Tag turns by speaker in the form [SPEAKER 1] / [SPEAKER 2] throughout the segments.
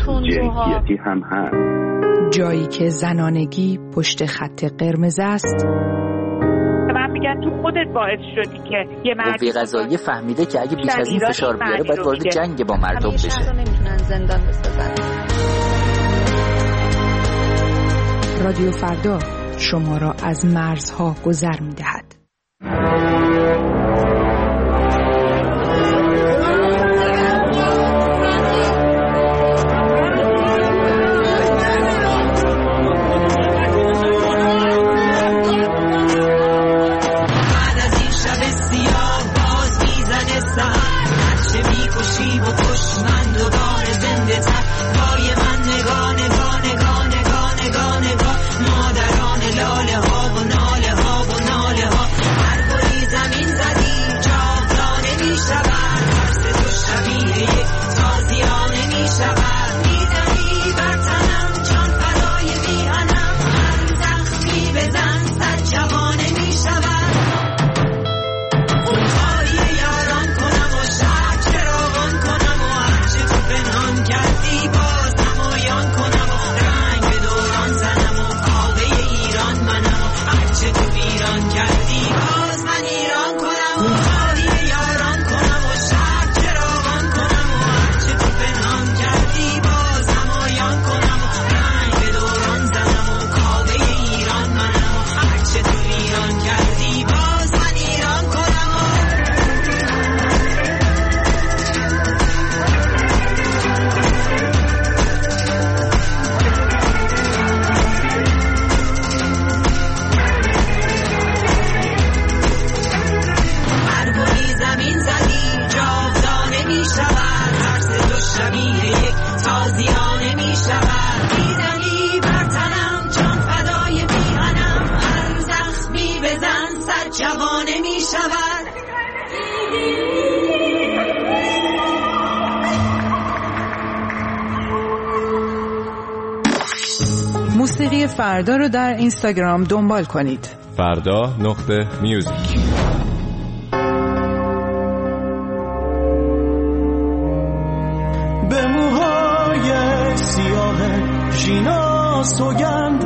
[SPEAKER 1] جنسیتی هم هست.
[SPEAKER 2] جایی که زنانگی پشت خط قرمز است.
[SPEAKER 3] من میگن تو خودت باعث شدی که یه مرد
[SPEAKER 4] قوه قضاییه فهمیده که اگه بیش از این فشار بیاره باید وارد جنگ با مردم بشه.
[SPEAKER 5] شهر رو نمیتونن زندان بسازن.
[SPEAKER 2] رادیو فردا شما را از مرزها گذر می‌دهد.
[SPEAKER 6] موسیقی فردا رو در اینستاگرام دنبال کنید.
[SPEAKER 7] فردا.music.
[SPEAKER 8] به موهای سیاه ژینا سوگند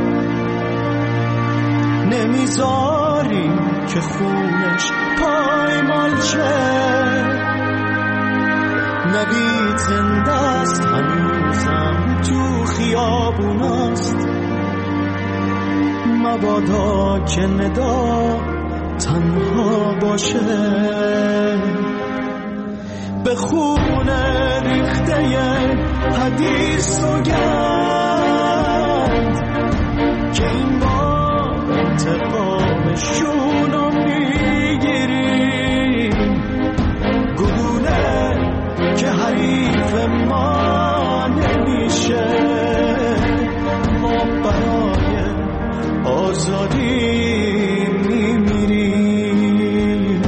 [SPEAKER 8] نمیذاری که خونش پایمال شه، نوید زنده است هنوزم تو خیابوناست، مبادا که ندا تنها باشه، به خون ریخته حدیث سوگند که این بار انتقامشون رو میگیریم، گلوله که حریف ما نمیشه، ما برای آزادی میمیریم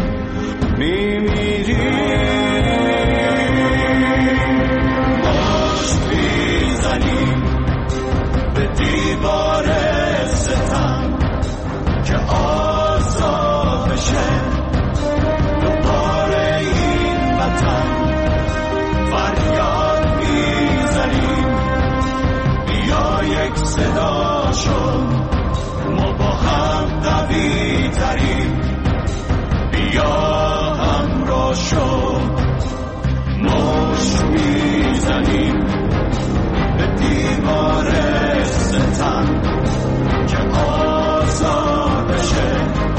[SPEAKER 8] مشت میزنیم به دیوار ستم که آزاد بشه دوباره این وطن، فریاد میزنیم بیا یک صدا شو، ما با هم قوی تریم، بیا همراه شو، مشت میزنیم به دیوار ستم که آزاد بشه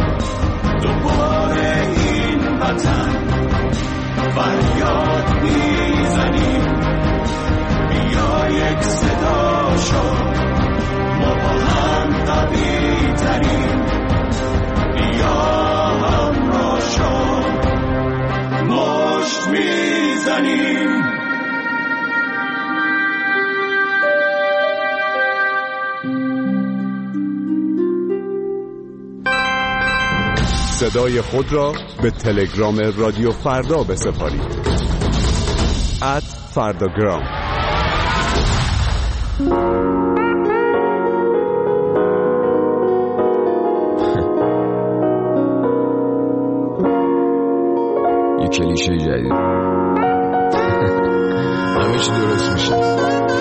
[SPEAKER 8] دوباره این وطن، فریاد میزنیم بیا یک صدا شو، ما با هم قوی تریم، بیا همراه شو، مشت میزنیم.
[SPEAKER 7] صدای خود را به تلگرام رادیو فردا بسپارید. @فرداگرام.
[SPEAKER 9] یه کلیشه جدید همه چی درست میشه.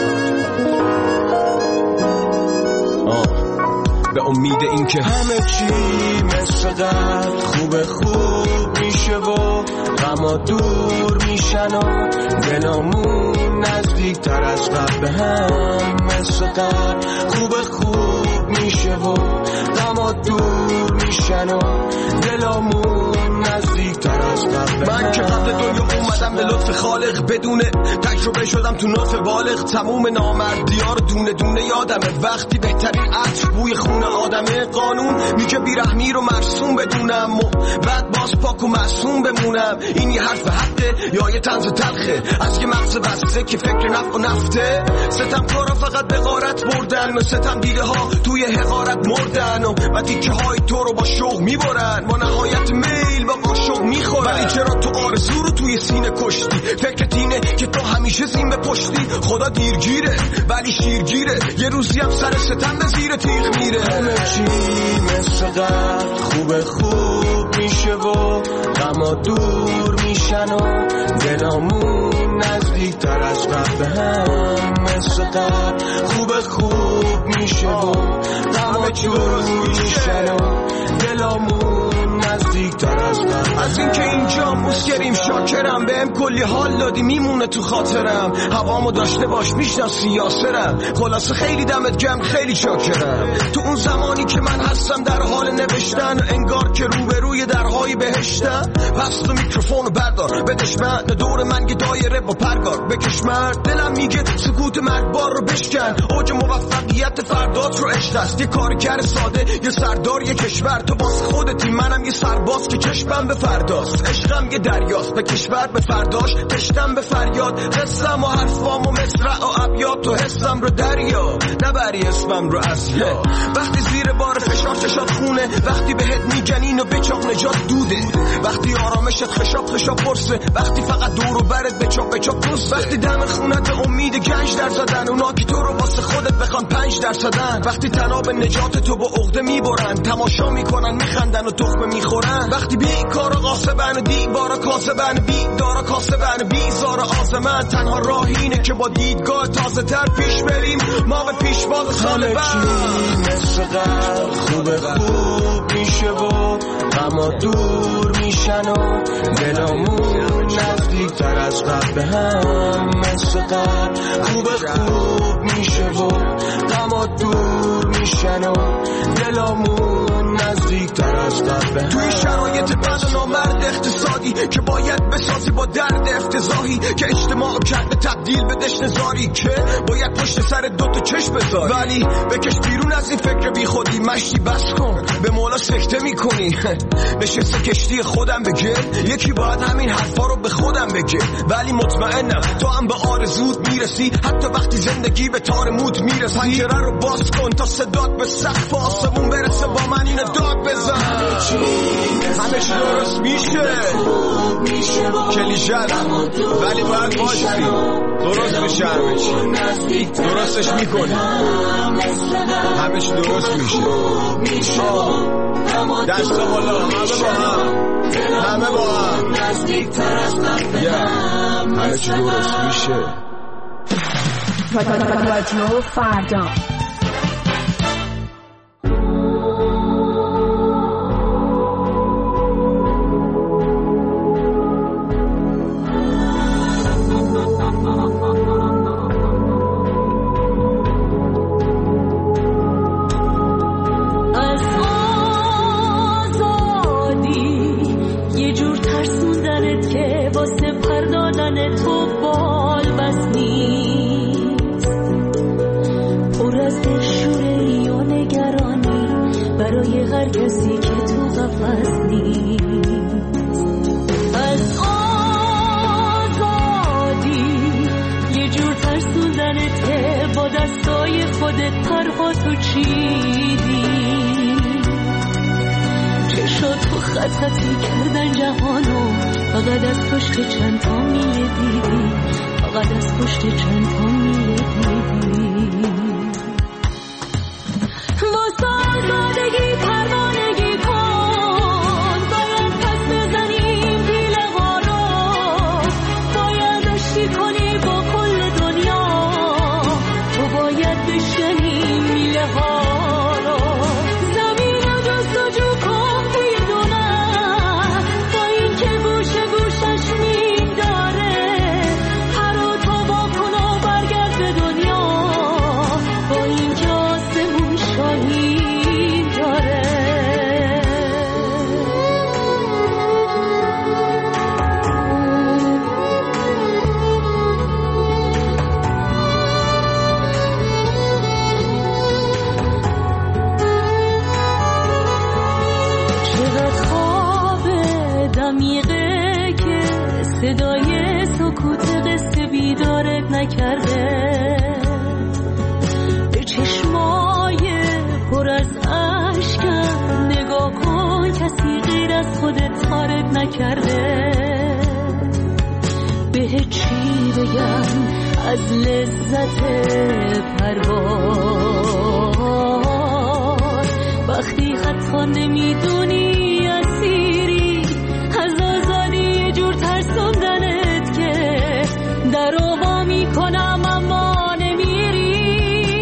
[SPEAKER 8] امید این که همه چی مثل قبل خوب میشه و غما دور میشن و دلامون نزدیک تر از قبل به هم مثل قبل خوب میشه و غما دور میشن و دلامون نزدیک تر از قبل. من که قبل دنیا اومدم به لطف خالق بدون تجربه شدم تو نطف بالغ. تموم نامردی‌ها رو دونه دونه یادمه وقتی بهترین عطر بوی خون آدمه. قانون میگه بیرحمی رو مرسوم بدونم و بعد باز پاک و معصوم بمونم. این یه حرف حقه یا یه طنز تلخه از یه مغز بسته که فکر نفع و نفته. ستم کارا فقط به غارت بردن و ستم دیده ها توی حقارت مردن و تیکه های تو رو با شوق میبرن با نهایت میل با قاشق میخورن. ولی چرا تو آرزو رو توی سینه کشتی؟ فکرت اینه که تو همیشه زین به پشتی. خدا دیرگیره ولی شیرگیره یه روزی هم سر ستم به زیر تیغ میره. همه چی مثل قبل خوب میشه و غما دور میشن و دلامون نزدیک تر از قبل به هم مثل قبل خوب میشه و غما دور میشن و دلامون نزدیک تر از قبل. از این که اینجا مسکریم شاکرم بهم کلی حال دادی میمونه تو خاطرم. هوامو داشته باش میشناسی یاسرم. خلاصه خیلی دمت گرم خیلی شاکرم. تو اون زمانی که من هستم در حال نوشتن انگار که روبروی درهای بهشتم. پس تو میکروفونو بردار بدش من دور من یه دایره با پرگار بکش مرد. دلم میگه سکوت مرگبار رو بشکن. اوج موفقیت فردات رو عشق است. یه کارگر ساده یه سردار یه کشور. تو باز خودتی منم یه سرباز که چشمم به فرداست. عشقم یه دریاست به کشور به فرداش تشتم به فریاد. قصم و حرفام و مصرع و ابیات تو حسم رو دریا نبری اسمم رو از یا. وقتی زیر بار فشار چشات خونه وقتی بهت میگن اینو بچاق نجات دوده. وقتی آرامشت خشاب پرسه وقتی فقط دور و برت بچاق پرسه. وقتی دم خونت امید گنج در زدن اونا که تو رو واسه خودت بخوان 5%. وقتی تناب نجات تو با عقده میبرن تماشا میکنن میخندن و تخمه میخورن. وقتی بیکارا قاسبن و دیوارا کاسبن بیدارا کاسبن بیزارا آزمن. تنها راه اینه که با دیدگاه تازه تر پیش بریم ما به پیشواز سال بعد. مثل قبل خوب میشه و غما دور میشن و دلامون نزدیک تر از قبل به هم مثل قبل خوب میشه و غما دور میشن و دلامون نزدیک تر از قبل. توی شرایط بد و نامرد اقتصادی که باید بسازی با درد افتضاحی که اجتماع کرده تبدیل به دشنزاری که باید پشت سر دوتا چشم بذاری. ولی بکش بیرون از این فکر بی خودی مشتی بس کن به مولا سکته میکنی. نشسته کشتی خودم بگه یکی باید همین حرفا رو به خودم بگه. ولی مطمئنم تو هم به آرزوت میرسی حتی وقتی زندگی به تار موت میرسی. پنجره رو باز کن تا صدات به سقف آسمون برسه با من اینو داد بزن. همه چی درست میشه کلیشه ولی باید باشی درست میشه. همه چی درستش میکنی همه چی درست میشه. دست بالا همه با هم همه چی درست میشه.
[SPEAKER 2] رادیو فردا
[SPEAKER 9] زمین صدای سکوت قصه بیدارت نکرده، به چشمای پر از اشکم نگاه کن، کسی غیر از خودت تارت نکرده. به چی بگم از لذت پرواز، وقتی حتی نمیدونی اسیری از آزادی، یه جور ترسوندنت که در وا میکنم اما نمیری.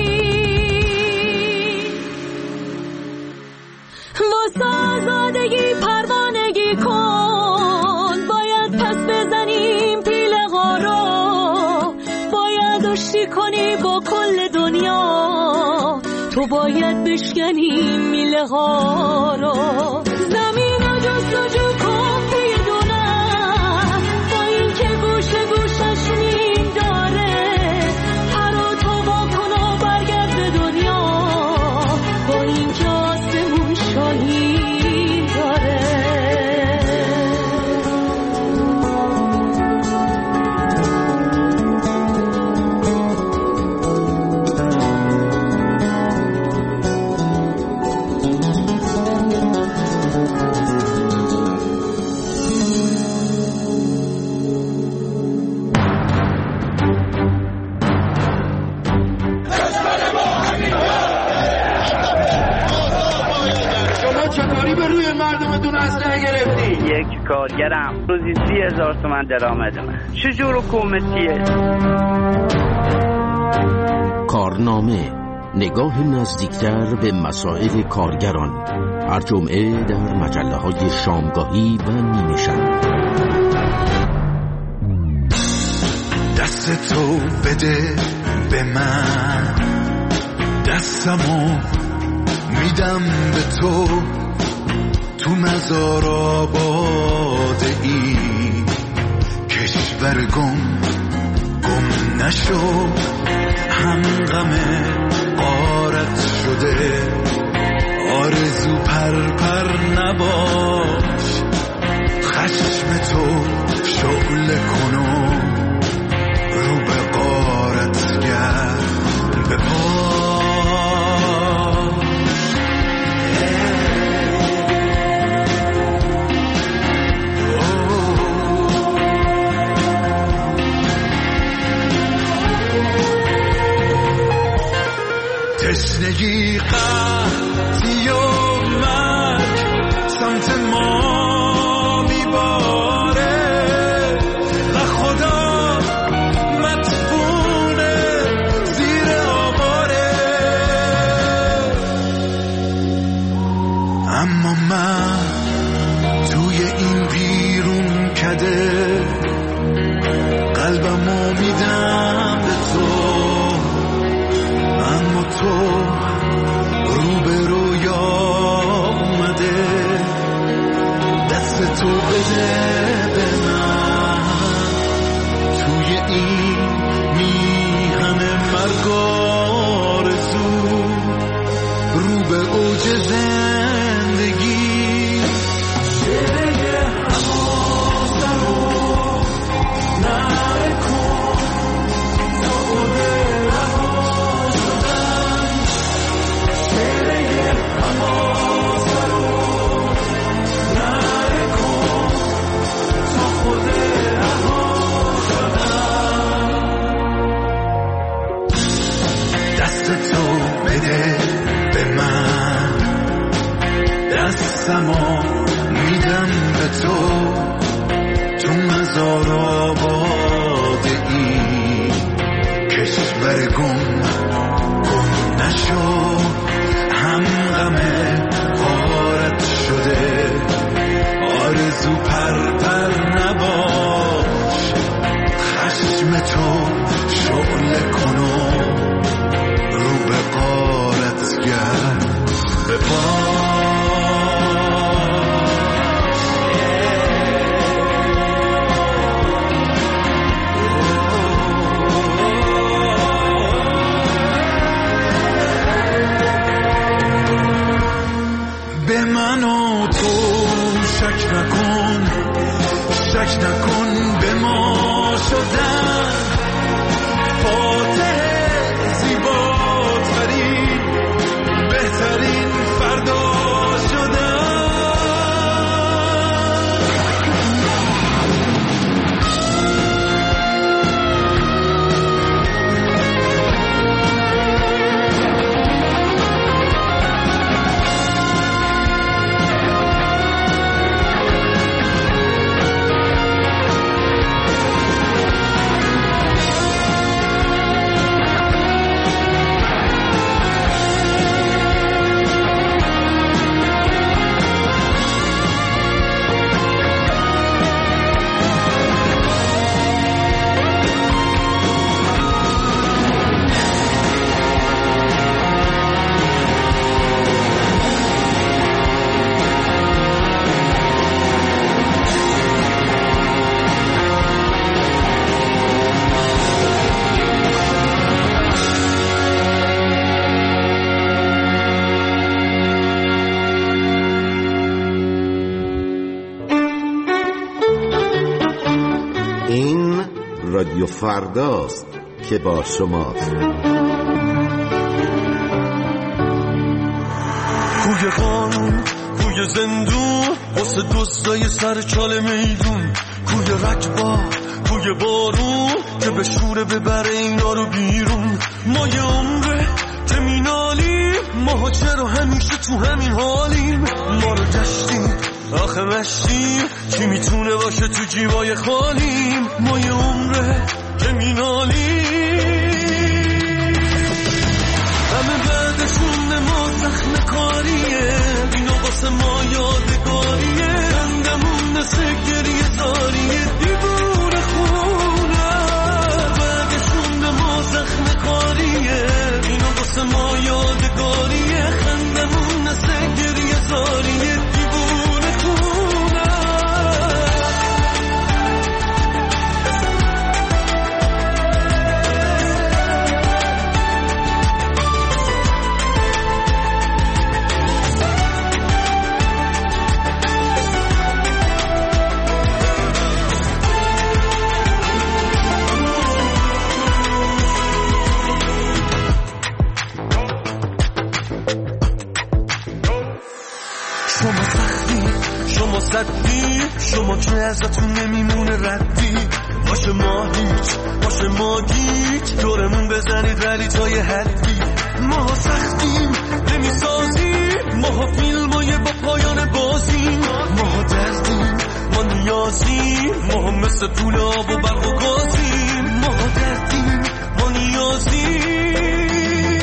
[SPEAKER 9] واسه آزادگی پروانگی کن، باید پس بزنیم پیله ها رو، باید آشتی کنی با کل دنیا، تو باید بشکنی میله ها رو. زمین رو جستجو کن توی دونم، با این که گوشه گوشش مین داره، پر و تو با کن و برگرد به دنیا، با این که آسمون شاهین داره.
[SPEAKER 10] یک کارگرم روزی 30,000 تومان درآمدمه. چجور حکومتیه؟
[SPEAKER 11] کارنامه، نگاه نزدیکتر به مسائل کارگران، هر جمعه در مجله‌های شامگاهی و نیمه شب.
[SPEAKER 12] دست تو بده به من، دستمو میدم به تو، تو مزار آباده ای کشور گم نشو، هم غم غارت شده، آرزو پر نباش، خشم تو شعله کنو رو به غارت گرد به تشنگی قحطی و مرگ سمت ما میباره و خدا مدفونه زیر آواره، اما من توی این بیرون کده قلبمو میدم به تو، اما تو رو به رویا اومده، دست تو بده به من، توی این میهن مرگ آرزو رو به اوج زندگی. شده حواسم رو نکن تا خودت دستمو میدم به تو، تو مزار آباده ای کشور گم نشو، هم غم غارت شده، آرزو پر نباش، خشم تو شعله کنو رو به غارت گرد به
[SPEAKER 11] فرداست که با شماست.
[SPEAKER 8] کوی قانون، کوی زندون، واسه دوستای سر چال میدون، کوی رکبا، کوی بارون که به شوره ببره اینا رو بیرون. ما یه عمره که مینالیم، ما چرا همیشه تو همین حالیم؟ ما رو گشتیم آخه مشتیم، کی میتونه باشه تو جیبای خالیم؟ ما یه عمره که مینالیم، همه بعدشون ما زخم کاریه، اینا واسه ما یادگاریه، خندمون مثل گریه زاریه، دیوونه خونه. بعدشون ما زخم کاریه، اینا واسه ما یادگاریه، خندمون مثل گریه زاریه، دیوونه خونه. شما صدی، شما که ازتون نمیمونه ردی، باشه ما هیچ، باشه ما گیج، دورمون بزنید ولی تا یه حدی. ما سختیم نمیسازیم، ما فیلمای با پایان بازیم، ما دردیم، ما نیازیم، ما مثل پول آب و برق و گازیم، ما دردیم، ما نیازیم،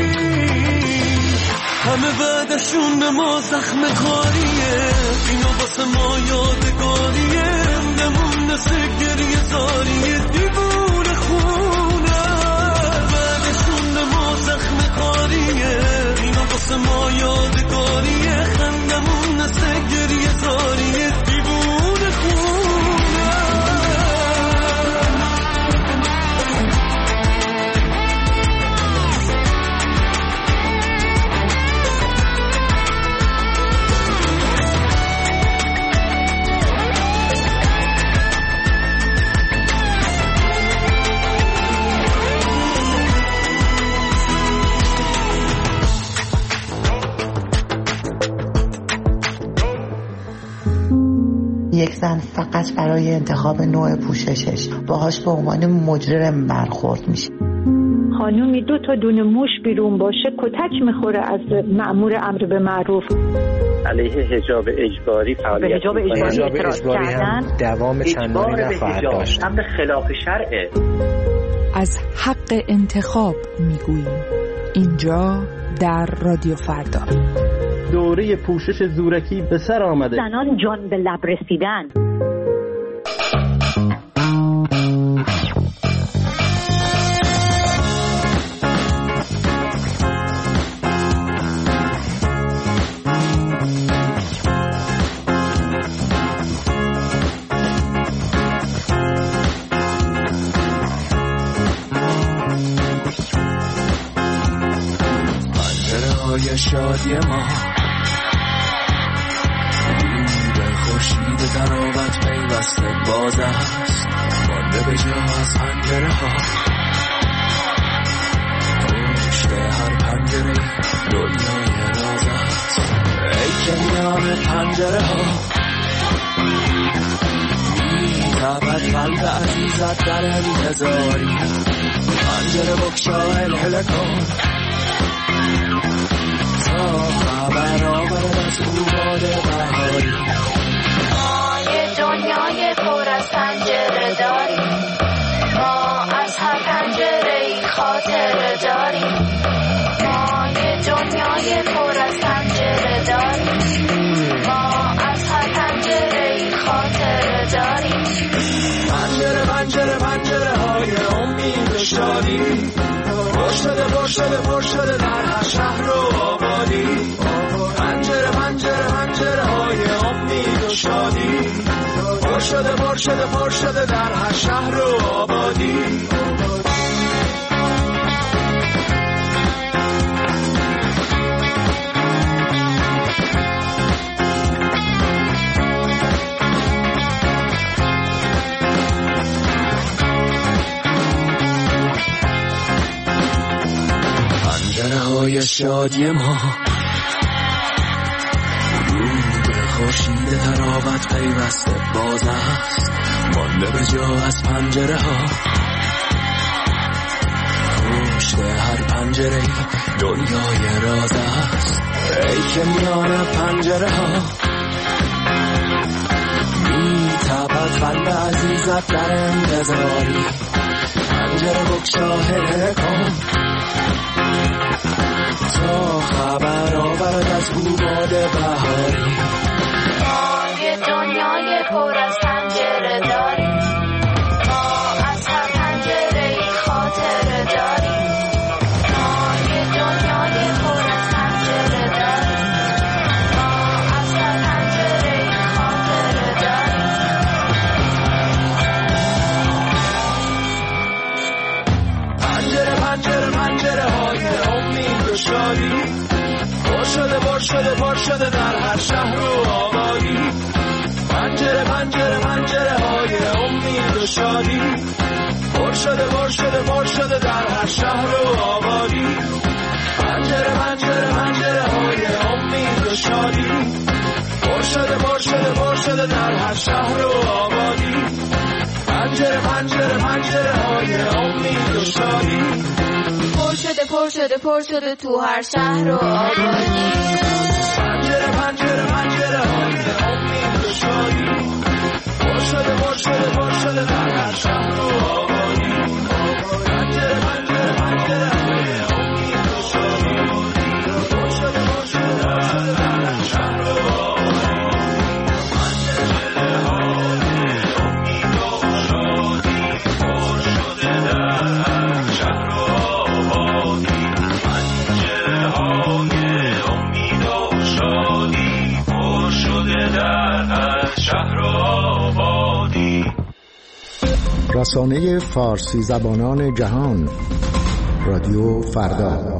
[SPEAKER 8] همه بعدشون ما زخم کاریه، اینا واسه ما یادگاریه، نمون مثل گریه زاریه، دیوونه خونه. بعدشون ما زخم کاریه، اینا واسه ما یادگاریه، خندمون مثل گریه زاریه، دیوونه خونه.
[SPEAKER 13] یک زن فقط برای انتخاب نوع پوششش باهاش به عنوان مجرم برخورد میشه.
[SPEAKER 14] خانومی 2 تا دونه موش بیرون باشه کتک میخوره از مأمور امر به معروف.
[SPEAKER 10] علیه حجاب اجباری فعالیت،
[SPEAKER 15] حجاب اجباری هم دوام چندانی نخواهد داشت،
[SPEAKER 10] امر خلاف شرعه.
[SPEAKER 2] از حق انتخاب میگوییم اینجا در رادیو فردا.
[SPEAKER 16] دوره پوشش زورکی به سر آمده،
[SPEAKER 14] زنان جان به لب رسیدن.
[SPEAKER 8] پنجره‌های شادی ما خورشید تراوت پیوسته باز است، مانده به جا از پنجره ها، پشت هر پنجره دنیای راز است. ای که میان پنجره ها میتابد قلب عزیزت در انتظاری، پنجره بکشا الهله کن تا خبر آورد از روباد بهاری.
[SPEAKER 9] دنیای پر از پنجره داریم، ما از هر پنجره‌ای خاطره داریم، ما یه دنیای پر از پنجره داریم، ما از هر پنجره‌ای خاطره داریم.
[SPEAKER 8] پنجره پنجره پنجره های امید و شادی، پر شده در هر شهر و آبادی. پنجره پنجره پنجره های امید و شادی، پر شده در هر شهر و آبادی. پنجره های شادی ما خورشید تراوت پیوسته باز است مانده به جا از پنجره ها پشت هر پنجره دنیای راز است ای که میان پنجره ها میتابد قلب عزیزت در انتظاری پنجره بگشا کن تا خبر آورد از بوباد بهاری
[SPEAKER 9] یه دنیای پر از پنجره داری ما از هر پنجره ای خاطره داری یه دنیای پر از پنجره داری ما از هر پنجره ای خاطره داری
[SPEAKER 8] پنجره پنجره پنجره های امید و شادی بار شده در هر شهر و آبادی پنجره پنجره پنجره های امید و شادی بار شده در هر شهر و آبادی پنجره پنجره پنجره های امید و شادی بار شده در هر شهر و آبادی پنجره پنجره پنجره های امید و شادی
[SPEAKER 9] پر شده تو هر شهر و آبادی
[SPEAKER 8] پنجره پنجره پنجره های امید و شادی پر شده در هر شهر و آبادی پنجره پنجره پنجره های امید و شادی پر شده در هر شهر و آبادی پنجره های امید و شادی پر شده در هر شهر و آبادی پنجره های امید و شادی پر شده در هر شهر و آبادی.
[SPEAKER 11] رسانه فارسی زبانان جهان رادیو فردا.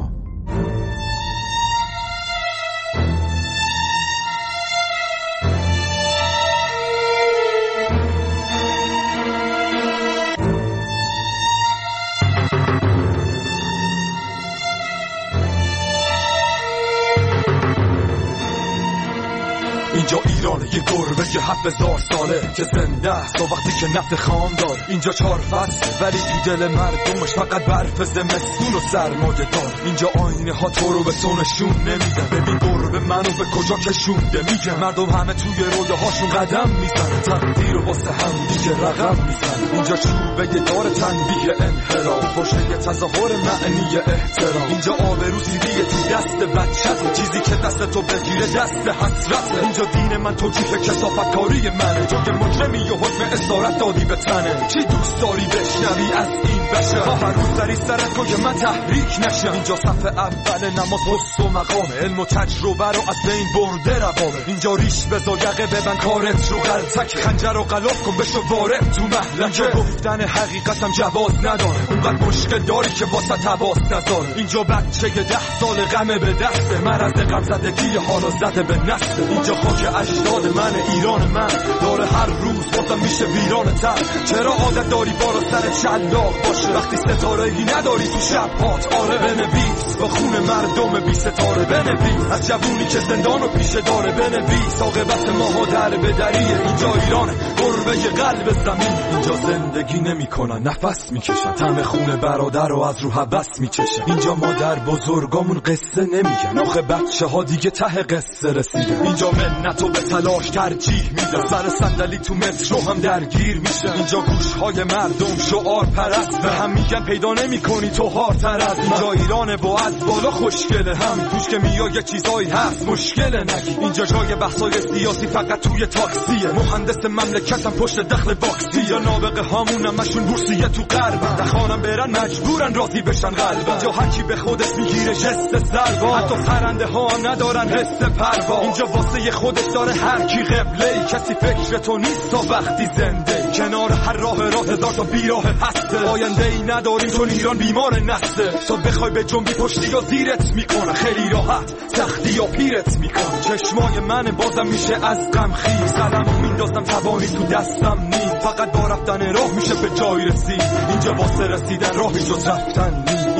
[SPEAKER 8] اینجا ایران یه گربه 7000 ساله که زنده است و وقتی که نفت خام داره. اینجا 4 فصل ولی تو دل مردمش فقط برف زمستون و سرمایه دار. اینجا آینه ها تو رو به تو نشون نمیده. ببین گربه منو به کجا کشونده. میگه مردم همه توی رویاهاشون قدم میزنه. تقدیر و واسه هم دیگه رقم میزنه. اینجا چوبه دار تنبیه انحراف پشت تظاهر معنی احترام. اینجا آبرو سیدیه تو دست بچه‌ت. چیزی که دست تو بگیره دست حسرته. اینجا دین من توجیه کثافت کاری منه. تو که مجرمی و حکم اسارت دادی به تنه. چی دوست داری بشنوی از این بشه؟ هر روز سری سرت کن که من تحریک نشم. اینجا صف اول نماز پست و مقامه. علم و تجربه رو از بین برده روامه. اینجا ریش بزا یقه ببن کارت رو غلطک. خنجر رو غلاف کن بشو وارد تو محلکه. گفتن حقیقتم جواز نداره. اونقدر مشکل داری که واسه تباس نذاره. اینجا بچه 10 سال غمه به دسته. مرض غم زدگی حالا زده به نسته. اینجا خاک اجداد من ایران من داره هر روز بازم میشه ویران تر. چرا عادت داری بالا سر شلاق باشه وقتی ستاره‌ای نداری تو شب هات؟ آره بنویس با خون مردم بی ستاره. بنویس از جوونی که زندان و پیشه داره. بنویس عاقبت ماها در بدریه. اینجا ایرانه گربه قلب زمین. اینجا زندگی نمیکنن نفس میکشن. طعم خون برادر رو از رو هوس میچشن. اینجا مادر بزرگامون قصه نمیگن. آخه بچه ها دیگه ته قصه رسیدن. اینجا منتو به تلاش ترجیح میدن. سر صندلی تو مترو هم درگیر میشن. اینجا گوشهای مردم شعار پرست به هم میگن پیدا نمیکنی تو هارتر از. اینجا ایرانه با از بالا خوشگله هم توش که میای یه چیزایی هست مشکله نگی. اینجا جای بحثای سیاسی فقط توی تاکسیه. مهندس مملکتم پشت دخل باکسی. یا نابغه هامون همشون بورسیه تو غرب. دخانم برن مجبورن راضی بشن قلب. اینجا هر کی به خودش میگیره جست سربا. حتی پرنده ها هم ندارن حس پروا. اینجا واسه خودش داره هر کی قبله. کسی فکر تو نیست تا وقتی زنده. کنار هر راه هزار تا بیراه هسته. آینده ای نداریم چون ایران بیمار نسته. تو بخوای به جنبی پشتی یا زیرت میکنه. خیلی راحت سختی یا پیرت میکنه. چشمای من بازم میشه از غم خیز. قلمو میندازم توانی تو دستم نیست. فقط با رفتن راه میشه به جای رسید. اینجا واسه رسیدن راهی جز رفتن نیست.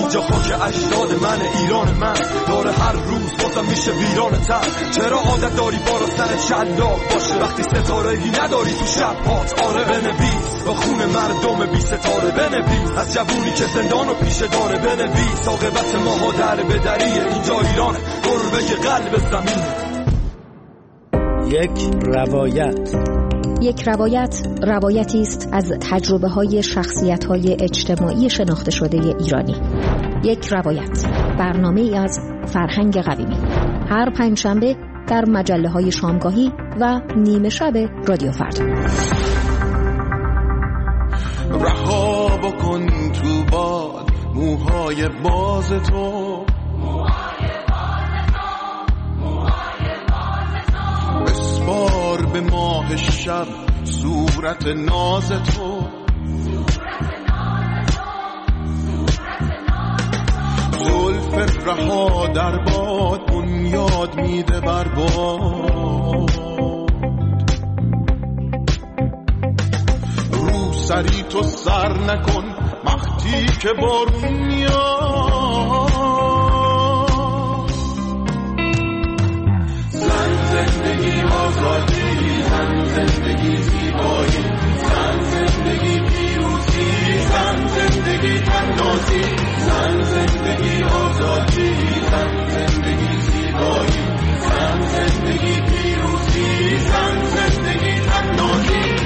[SPEAKER 8] اینجا خاک اجداد من، ایران من داره هر روز بازم میشه ویران تر. چرا عادت داری بارا سر شلاق باشه وقتی ستاره‌ای نداری تو شب هات؟ آره بنویس با خون مردم بی ستاره، بنویس از جوونی که زندان و پیشه داره، بنویس عاقبت ماها در بدریه. اینجا ایران گربه قلب زمین.
[SPEAKER 17] یک روایت روایتی است از تجربه‌های شخصیت‌های اجتماعی شناخته شده ایرانی. یک روایت، برنامه‌ای از فرهنگ قویمی، هر پنجشنبه در مجله‌های شامگاهی و نیمه شب رادیو فردا.
[SPEAKER 12] رها بکن تو باد موهای باز تو، بسپار به ماه شب صورت ناز تو. زلف رها در باد بنیاد میده بر باد. رو سری تو سر نکن وقتی که بارون میاد. زن زندگی آزادی، زن زندگی زیبایی، زن زندگی پیروزی، زن زندگی تنازی، زن زندگی آزادی، زن زندگی زیبایی، زن زندگی پیروزی، زن زندگی تنازی.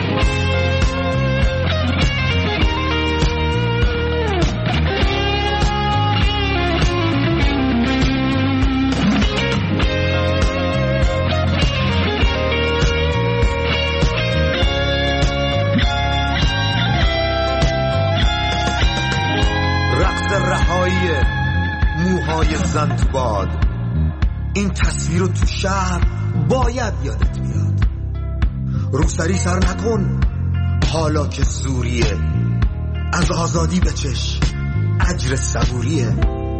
[SPEAKER 18] رهایی موهای زن تو باد، این تصویر رو تو شهر باید یادت بیاد. روسری سر نکن حالا که زوریه، از آزادی بچش اجر صبوریه.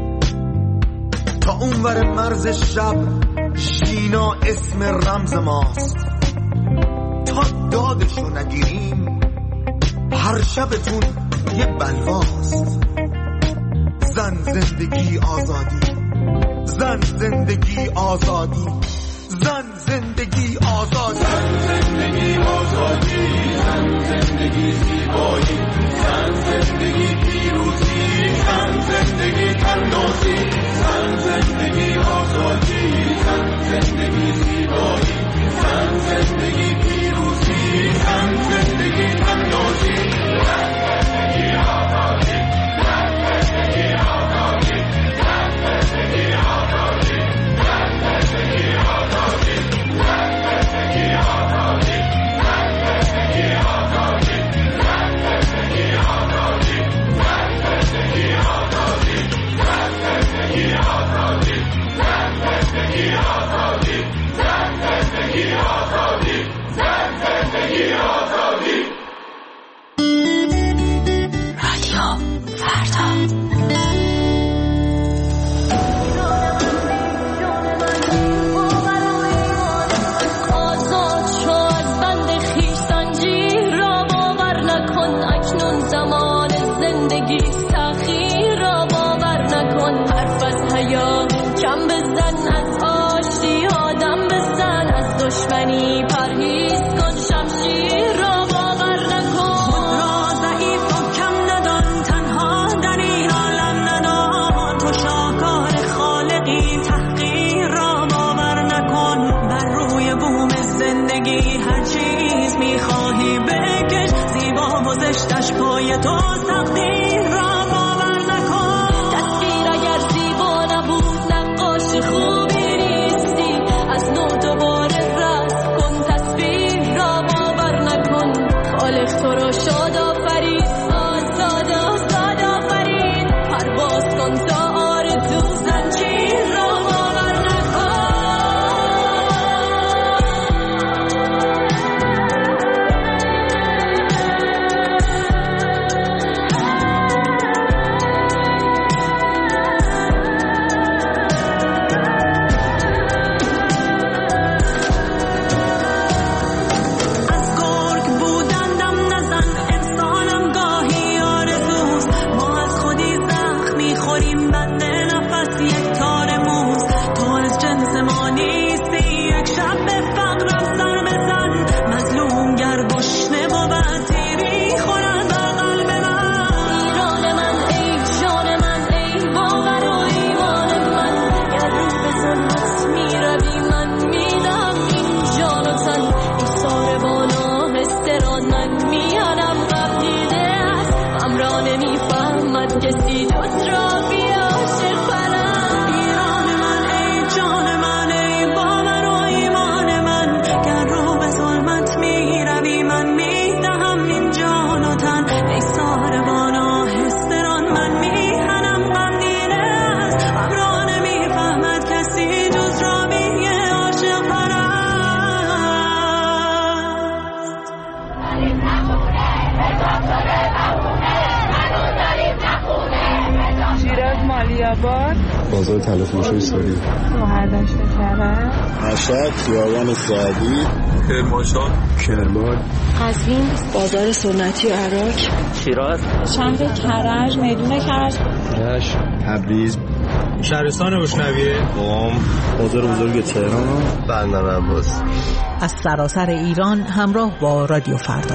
[SPEAKER 18] تا اونور مرز شب ژینا اسم رمز ماست، تا دادشو نگیریم هر شبتون یه بلواست. زن زندگی آزادی، زن زندگی آزادی، زن زندگی آزادی، زن زندگی آزادی، زن زندگی زیبایی، زن زندگی پیروزی، زن زندگی تنازی، زن زندگی آزادی، زن زندگی زیبایی، زن زندگی پیروزی، زن زندگی تنازی، زن زندگی آزادی.
[SPEAKER 9] دشمنی پرهیز کن، شمشیر
[SPEAKER 19] بازار تلافروشی سوری،
[SPEAKER 20] بهرداشت کرد،
[SPEAKER 21] مشهد، خیابان سعدی،
[SPEAKER 19] کرمانشاه،
[SPEAKER 21] کرمان،
[SPEAKER 20] قزوین، بازار سنتی عراق،
[SPEAKER 4] شیراز،
[SPEAKER 20] شهر کرج، میدون کرج،
[SPEAKER 19] رشت، تبریز،
[SPEAKER 22] شهرستان روشنویه،
[SPEAKER 19] قم، بازار بزرگ تهران،
[SPEAKER 21] بندر عباس.
[SPEAKER 2] از سراسر ایران همراه با رادیو فردا.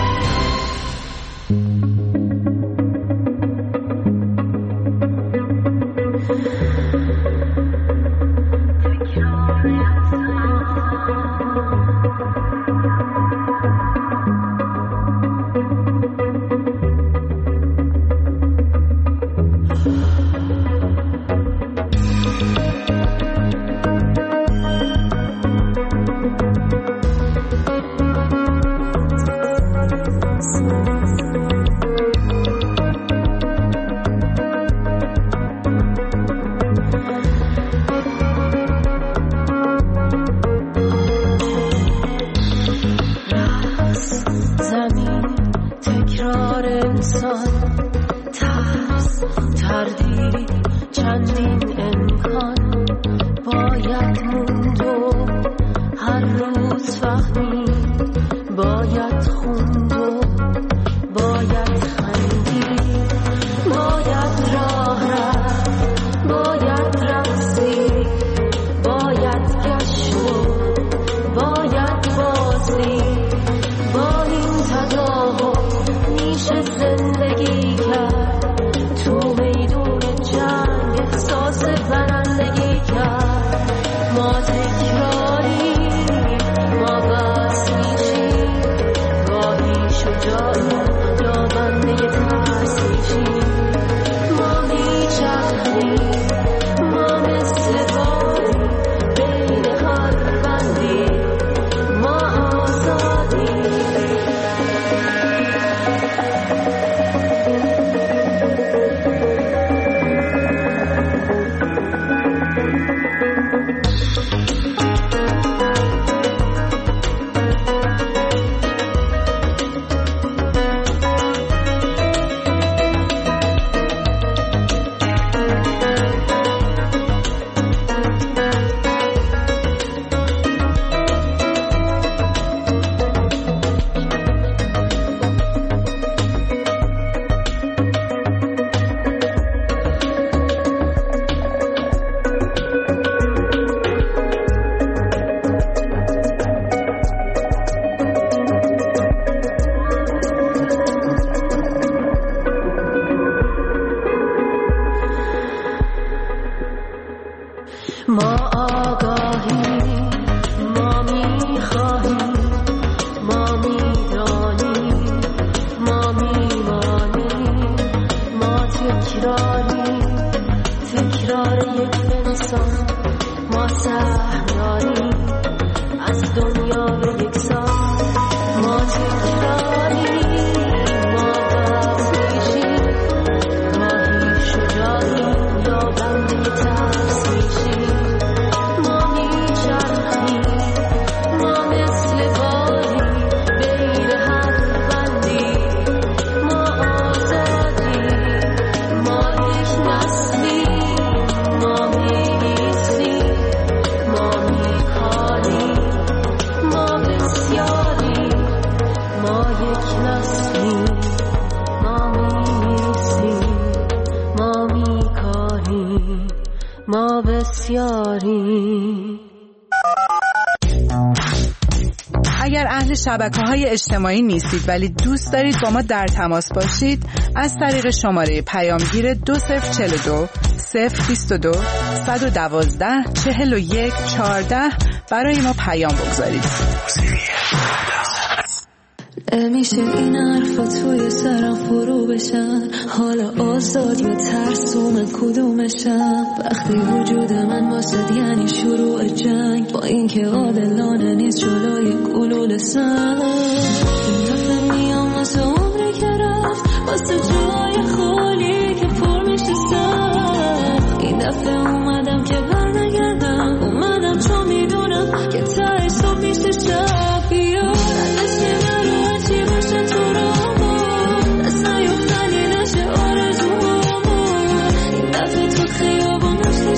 [SPEAKER 6] اگر اهل شبکه‌های اجتماعی نیستید ولی دوست دارید با ما در تماس باشید، از طریق شماره پیامگیر 2042 022 112 41 14 برای ما پیام بگذارید.
[SPEAKER 9] نمیشه این حرفا توی سرم فرو بشن، حالا آزاد یا ترسوم کدومشم. وقتی وجود من واسد یعنی شروع جنگ، با اینکه عادلانه نیست جلوی گلوله سنگ. این دفعه میام واسه عمری که رفت، واسه جای خالی که پر میشه سخت. این دفعه اومدم که برنگردم، اومدم چون میدونم که ته صبح میشه شب. بیار خیابون نشته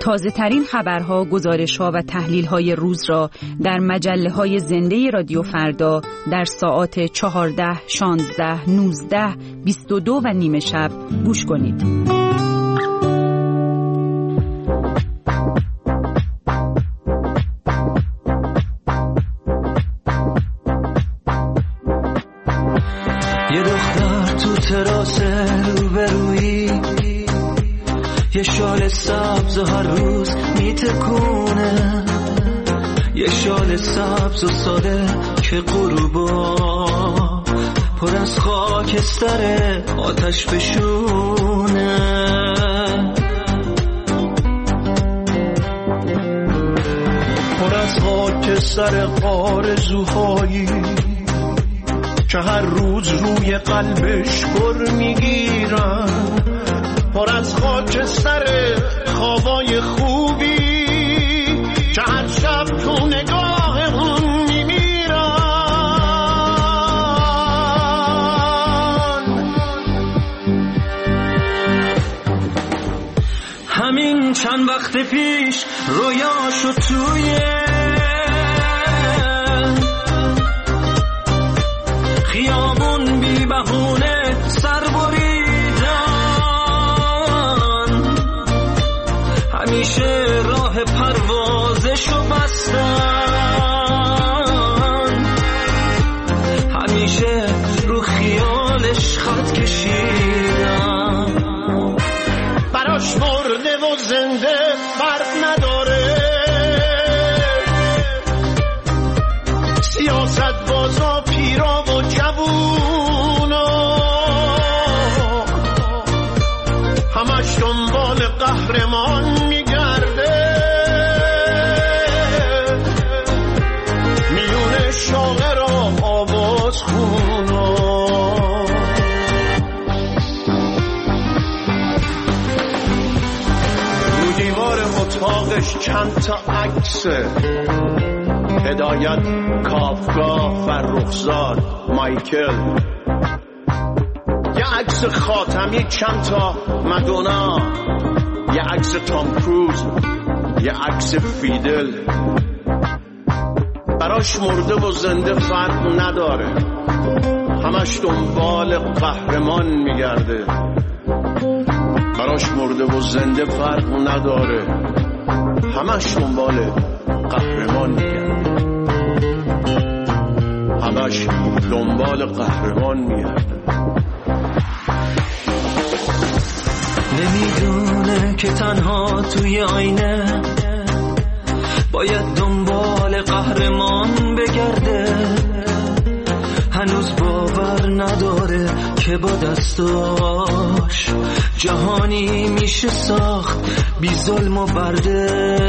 [SPEAKER 2] تازه ترین خبرها، گزارش‌ها و تحلیل‌های روز را در مجله‌های زنده رادیو فردا در ساعات 14، 16، 19، 22 و نیم شب گوش کنید.
[SPEAKER 8] یه دختر تو تراس روبرویی، یه شال سبز و هر روز میتکونه، یه شال سبز و ساده که غروبا پر از خاکستر آتش بشونه. پر از خاکستر آرزوهایی که هر روز روی قلبش پر میگیرن، پر از خاکستر خوابای خوبی که هر شب تو نگاه اون میمیرن. همین چند وقت پیش رویاشو توی خیابون بی بهونه سر بریدن، همیشه راه پروازشو بستن، همیشه رو خیالش خط کشیدن. براش مرده و زنده فرق نداره، سیاست بازا پیرا و جوونا همش دنبال قهرمان میگرده، میونه شاعر و آواز خونا. رو دیوار اتاقش چند تا عکسه، هدایت، کافکا، فرخزاد، مایکل، یه عکس خاتمی، چند تا مدونا، یه عکس تام کروز، یه عکس فیدل. براش مرده و زنده فرق نداره، همش دنبال قهرمان میگرده. براش مرده و زنده فرق نداره، همش دنبال قهرمان میگرده، همش دنبال قهرمان میگرده. نمیدونه که تنها توی آینه باید دنبال قهرمان بگرده، هنوز باور نداره که با دستاش جهانی میشه ساخت بی ظلم و برده.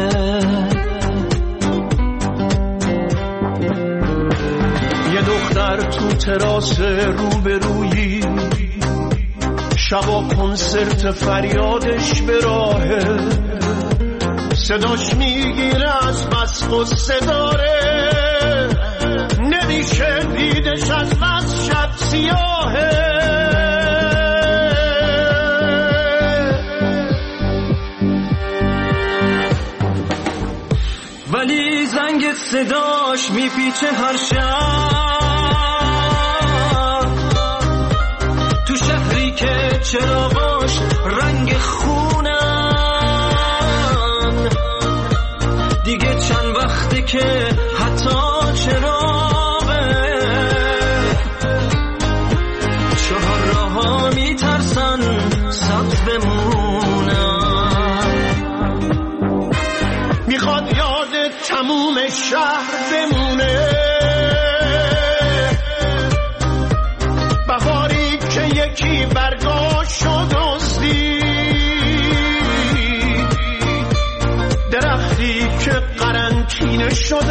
[SPEAKER 8] یه دختر تو تراس روبرویی، شبا کنسرت فریادش به راهه، صداش میگیره از بس قصه داره، نمیشه دیدش از بس شب سیاهه. ولی زنگ صداش میپیچه هر شب، تو شهری که چراغاش رنگ خونن، دیگه چند وقته که حتی چراغه چهار راه‌ها میترسن سبز بمونن. میخواد یاد تموم شهر بمونه، بهاری که یکی برگاشو دزدید، درختی که قرنطینه شد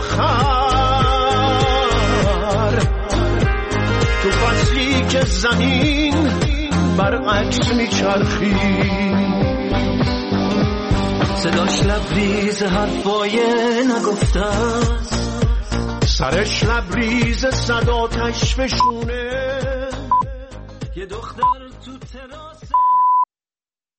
[SPEAKER 8] آخر، تو فصلی که زمین برعکس میچرخید. صداش لبریز حرفای نگفته است، سرش لبریز صد آتش فشونه. یه دختر تو ترا